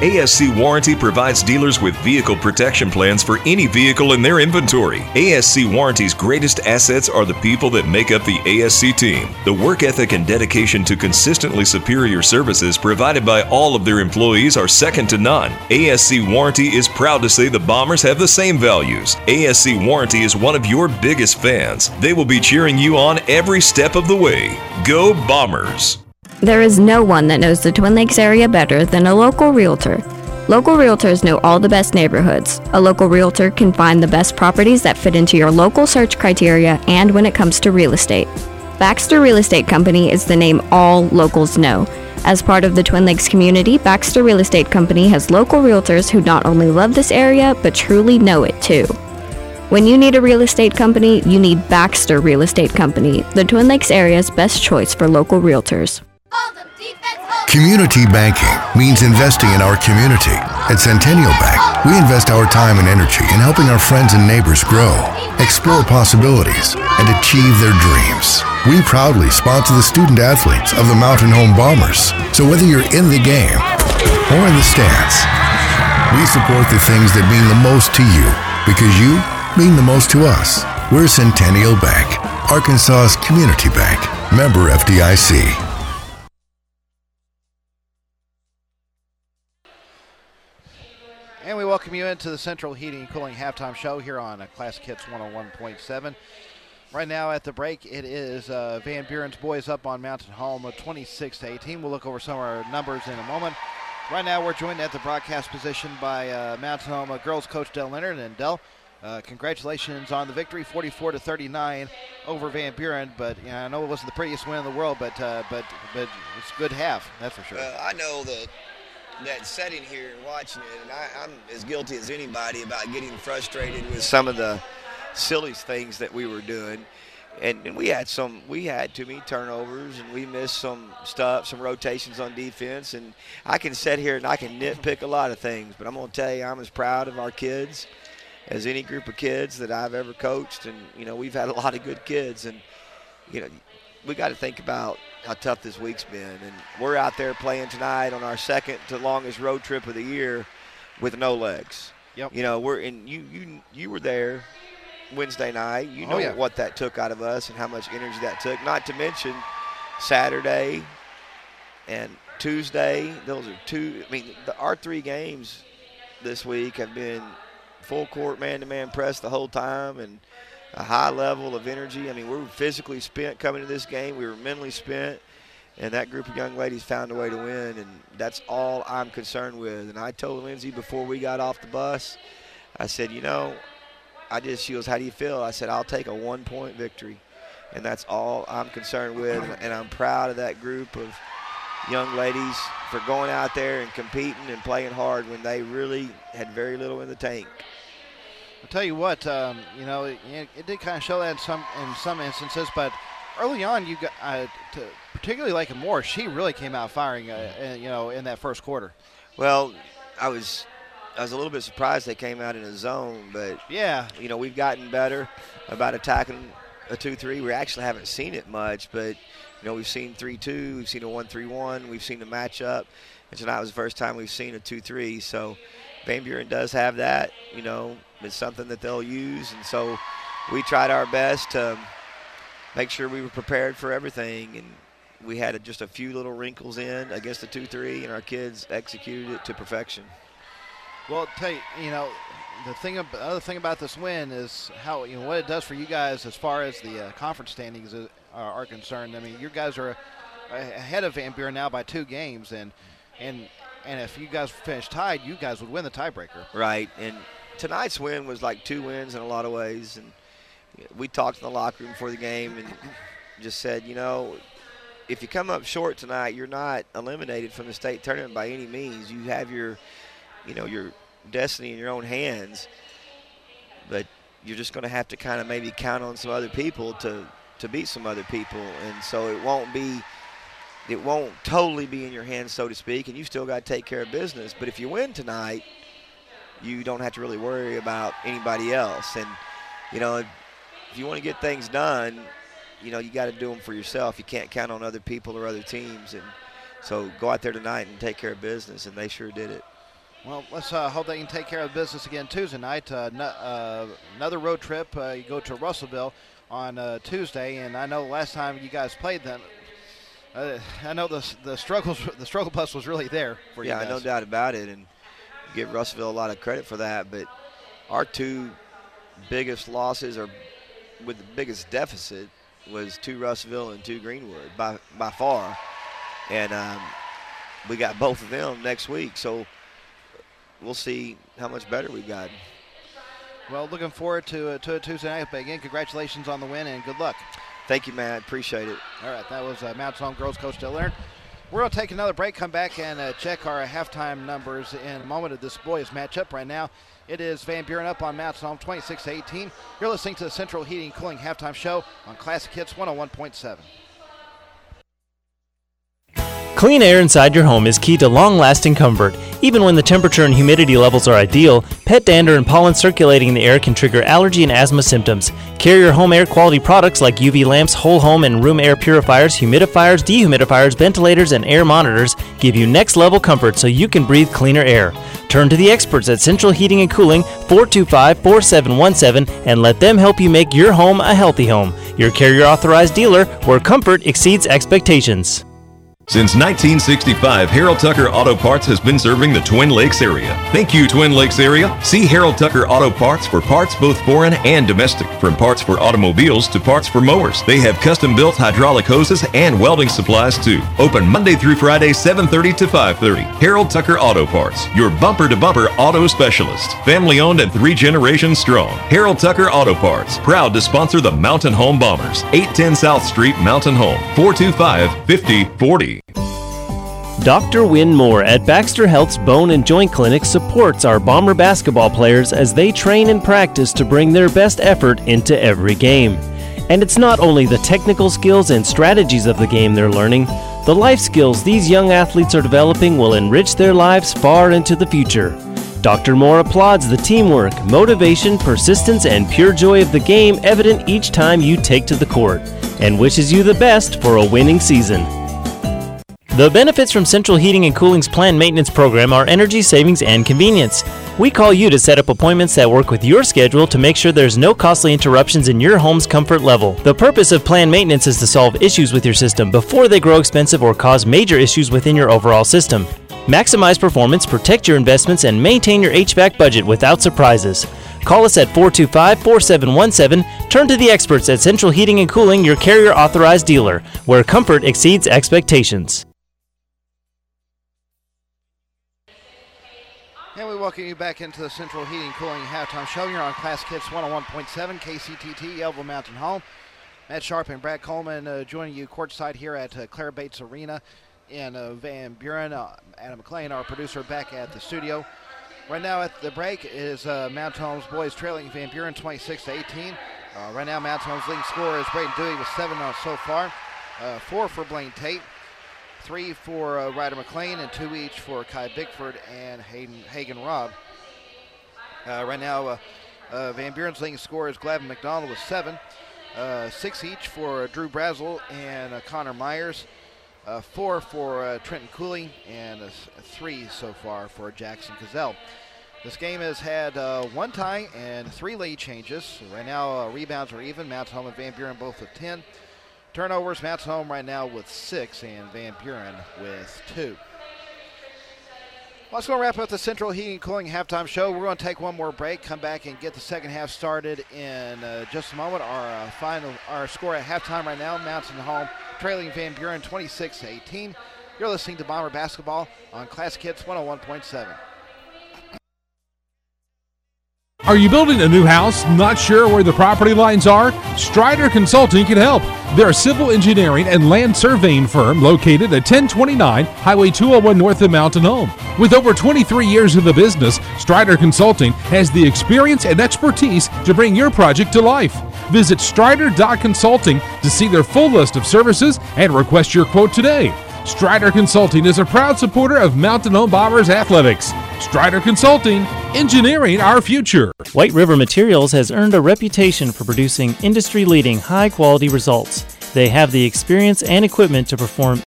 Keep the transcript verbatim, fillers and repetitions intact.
A S C Warranty provides dealers with vehicle protection plans for any vehicle in their inventory. A S C Warranty's greatest assets are the people that make up the A S C team. The work ethic and dedication to consistently superior services provided by all of their employees are second to none. A S C Warranty is proud to say the Bombers have the same values. A S C Warranty is one of your biggest fans. They will be cheering you on every step of the way. Go Bombers! There is no one that knows the Twin Lakes area better than a local realtor. Local realtors know all the best neighborhoods. A local realtor can find the best properties that fit into your local search criteria and when it comes to real estate. Baxter Real Estate Company is the name all locals know. As part of the Twin Lakes community, Baxter Real Estate Company has local realtors who not only love this area, but truly know it too. When you need a real estate company, you need Baxter Real Estate Company, the Twin Lakes area's best choice for local realtors. Community banking means investing in our community. At Centennial Bank, we invest our time and energy in helping our friends and neighbors grow, explore possibilities, and achieve their dreams. We proudly sponsor the student athletes of the Mountain Home Bombers. So whether you're in the game or in the stands, we support the things that mean the most to you because you mean the most to us. We're Centennial Bank, Arkansas's community bank. Member F D I C. And we welcome you into the Central Heating and Cooling Halftime Show here on Classic Hits one oh one point seven. Right now at the break, it is uh, Van Buren's boys up on Mountain Home of twenty-six to eighteen. We'll look over some of our numbers in a moment. Right now we're joined at the broadcast position by uh, Mountain Home uh, girls coach Del Leonard. And Del, uh, congratulations on the victory, forty-four to thirty-nine over Van Buren. But you know, I know it wasn't the prettiest win in the world, but uh, but but it's a good half, that's for sure. Uh, I know that. that sitting here and watching it, and I, I'm as guilty as anybody about getting frustrated with some of the silliest things that we were doing. And, and we had some, we had too many turnovers, and we missed some stuff, some rotations on defense. And I can sit here and I can nitpick a lot of things, but I'm going to tell you, I'm as proud of our kids as any group of kids that I've ever coached. And, you know, we've had a lot of good kids. And, you know, we got to think about how tough this week's been. And we're out there playing tonight on our second to longest road trip of the year with no legs. Yep. You know, we're in, you you you were there Wednesday night. You know oh, yeah. what that took out of us and how much energy that took. Not to mention Saturday and Tuesday. Those are two, I mean, the, our three games this week have been full court man-to-man press the whole time and a high level of energy. I mean, we were physically spent coming to this game. We were mentally spent, and that group of young ladies found a way to win, and that's all I'm concerned with. And I told Lindsay before we got off the bus, I said, you know, I just, she goes, how do you feel? I said, I'll take a one-point victory, and that's all I'm concerned with, and I'm proud of that group of young ladies for going out there and competing and playing hard when they really had very little in the tank. I'll tell you what, um, you know, it, it did kind of show that in some in some instances, but early on, you got uh, to, particularly like Moore, she really came out firing, uh, uh, you know, in that first quarter. Well, I was I was a little bit surprised they came out in a zone, but yeah, you know, we've gotten better about attacking a two three. We actually haven't seen it much, but you know, we've seen three two, we've seen a one three one, we've seen the matchup, and tonight was the first time we've seen a two three. So Van Buren does have that, you know. It's something that they'll use, and so we tried our best to make sure we were prepared for everything, and we had a, just a few little wrinkles in against the two three, and our kids executed it to perfection. Well, tell you, you know, the thing, the other thing about this win is how, you know, what it does for you guys as far as the uh, conference standings are, are concerned. I mean, you guys are ahead of Van Buren now by two games, and and and if you guys finish tied, you guys would win the tiebreaker. Right, and tonight's win was like two wins in a lot of ways, and we talked in the locker room before the game and just said, you know, if you come up short tonight, you're not eliminated from the state tournament by any means. You have your, you know, your destiny in your own hands, but you're just going to have to kind of maybe count on some other people to to beat some other people, and so it won't be, it won't totally be in your hands, so to speak, and you still got to take care of business. But if you win tonight, you don't have to really worry about anybody else. And, you know, if you want to get things done, you know, you got to do them for yourself. You can't count on other people or other teams. And so go out there tonight and take care of business, and they sure did it. Well, let's uh, hope they can take care of business again Tuesday night. Uh, no, uh, another road trip. Uh, you go to Russellville on uh, Tuesday, and I know the last time you guys played them, uh, I know the the struggles, the struggle bus was really there for yeah, you guys. Yeah, no doubt about it, and give Russellville a lot of credit for that. But our two biggest losses, or with the biggest deficit, was to Russellville and to Greenwood by by far, and um, we got both of them next week. So we'll see how much better we've gotten. Well, looking forward to uh, to a Tuesday night. But again, congratulations on the win and good luck. Thank you, Matt. Appreciate it. All right, that was uh, Mountain Home Girls Coach Dale Leonard. We're going to take another break, come back, and uh, check our halftime numbers in a moment of this boys matchup. Right now, it is Van Buren up on Mountain Home, twenty-six to eighteen. You're listening to the Central Heating and Cooling halftime show on Classic Hits one oh one point seven. Clean air inside your home is key to long-lasting comfort. Even when the temperature and humidity levels are ideal, pet dander and pollen circulating in the air can trigger allergy and asthma symptoms. Carrier Home air quality products like U V lamps, whole home and room air purifiers, humidifiers, dehumidifiers, ventilators, and air monitors give you next-level comfort so you can breathe cleaner air. Turn to the experts at Central Heating and Cooling, four two five, four seven one seven, and let them help you make your home a healthy home. Your Carrier-authorized dealer, where comfort exceeds expectations. Since nineteen sixty-five, Harold Tucker Auto Parts has been serving the Twin Lakes area. Thank you, Twin Lakes area. See Harold Tucker Auto Parts for parts both foreign and domestic. From parts for automobiles to parts for mowers. They have custom-built hydraulic hoses and welding supplies too. Open Monday through Friday, seven thirty to five thirty. Harold Tucker Auto Parts, your bumper-to-bumper auto specialist. Family-owned and three generations strong. Harold Tucker Auto Parts, proud to sponsor the Mountain Home Bombers. eight ten South Street, Mountain Home, four two five, five oh four oh. Doctor Win Moore at Baxter Health's Bone and Joint Clinic supports our Bomber basketball players as they train and practice to bring their best effort into every game. And it's not only the technical skills and strategies of the game they're learning, the life skills these young athletes are developing will enrich their lives far into the future. Doctor Moore applauds the teamwork, motivation, persistence, and pure joy of the game evident each time you take to the court, and wishes you the best for a winning season. The benefits from Central Heating and Cooling's planned maintenance program are energy savings and convenience. We call you to set up appointments that work with your schedule to make sure there's no costly interruptions in your home's comfort level. The purpose of planned maintenance is to solve issues with your system before they grow expensive or cause major issues within your overall system. Maximize performance, protect your investments, and maintain your H V A C budget without surprises. Call us at four two five, four seven one seven. Turn to the experts at Central Heating and Cooling, your Carrier-authorized dealer, where comfort exceeds expectations. And we welcome you back into the Central Heating and Cooling halftime show. You're on Classic Hits one oh one point seven, K C T T, Yellville Mountain Home. Matt Sharp and Brad Coleman uh, joining you courtside here at uh, Claire Bates Arena in uh, Van Buren. Uh, Adam McLean, our producer, back at the studio. Right now at the break is uh, Mountain Home's boys trailing Van Buren twenty-six to eighteen. Uh, right now Mountain Home's leading scorer is Braden Dewey with seven uh, so far. Uh, four for Blaine Tate. Three for uh, Ryder McLean, and two each for Kai Bickford and Hayden Hagen Robb. Uh, right now, uh, uh, Van Buren's leading scorer is Glavin McDonald with seven. Uh, six each for uh, Drew Brazel and uh, Connor Myers. Uh, four for uh, Trenton Cooley, and uh, three so far for Jackson Cazell. This game has had uh, one tie and three lead changes. So right now, uh, rebounds are even. Mountain Home and Van Buren both with ten. Turnovers, Mountain Home right now with six, and Van Buren with two. Well, let's go wrap up the Central Heating and Cooling halftime show. We're going to take one more break, come back and get the second half started in uh, just a moment. Our uh, final, our score at halftime right now, Mountain Home trailing Van Buren twenty-six to eighteen. You're listening to Bomber Basketball on Classic Hits one oh one point seven. Are you building a new house, not sure where the property lines are? Strider Consulting can help. They're a civil engineering and land surveying firm located at ten twenty-nine Highway two oh one north of Mountain Home. With over twenty-three years in the business, Strider Consulting has the experience and expertise to bring your project to life. Visit strider dot consulting to see their full list of services and request your quote today. Strider Consulting is a proud supporter of Mountain Home Bombers athletics. Strider Consulting, engineering our future. White River Materials has earned a reputation for producing industry-leading high-quality results. They have the experience and equipment to perform